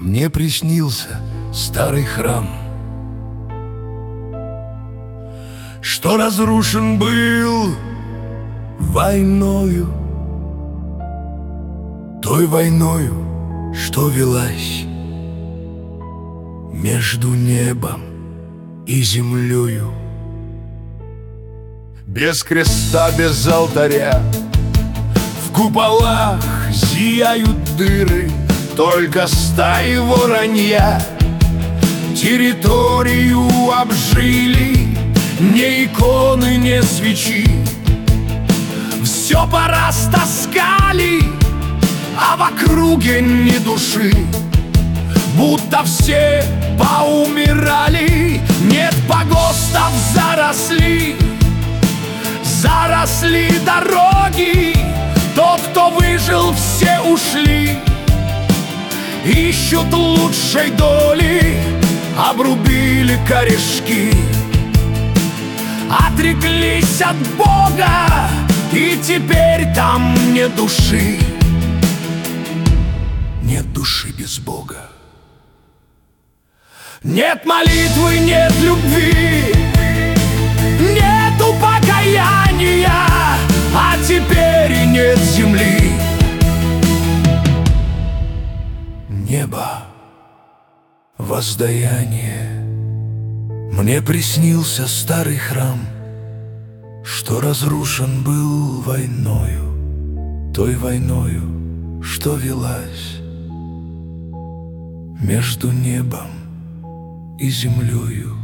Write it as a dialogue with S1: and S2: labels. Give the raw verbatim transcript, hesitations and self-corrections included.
S1: Мне приснился старый храм, что разрушен был войною, той войною, что велась между небом и землею. Без креста, без алтаря, в куполах зияют дыры, только стаи воронья территорию обжили. Ни иконы, ни свечи, все порастаскали, а в округе ни души, будто все поумирали. Нет погостов, заросли, заросли дороги. Тот, кто выжил, все ушли, ищут лучшей доли, обрубили корешки, отреклись от Бога, и теперь там нет души. Нет души без Бога. Нет молитвы, нет любви, нету покаяния, а теперь и нет земли. Небо, воздаяние. Мне приснился старый храм, что разрушен был войною, той войною, что велась между небом и землею.